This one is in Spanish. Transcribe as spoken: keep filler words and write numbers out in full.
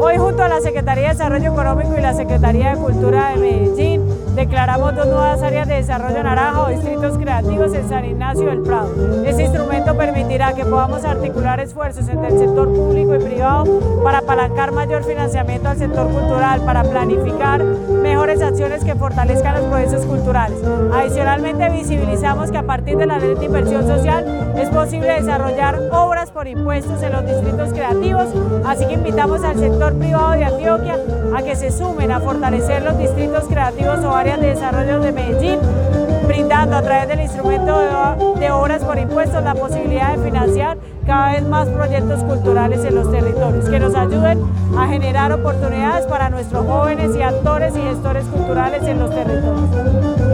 Hoy, junto a la Secretaría de Desarrollo Económico y la Secretaría de Cultura de Medellín, declaramos dos nuevas áreas de desarrollo naranja o distritos creativos en San Ignacio del Prado. Este instrumento permitirá que podamos articular esfuerzos entre el sector público y privado para apalancar mayor financiamiento al sector cultural, para planificar mejores acciones que fortalezcan los procesos culturales. Adicionalmente, visibilizamos que a partir de la Ley de Inversión Social es posible desarrollar obras por impuestos en los distritos creativos, así que invitamos al sector privado de Antioquia a que se sumen a fortalecer los distritos creativos o áreas de desarrollo de Medellín, brindando a través del instrumento de, de obras por impuestos la posibilidad de financiar cada vez más proyectos culturales en los territorios, que nos ayuden a generar oportunidades para nuestros jóvenes y actores y gestores culturales en los territorios.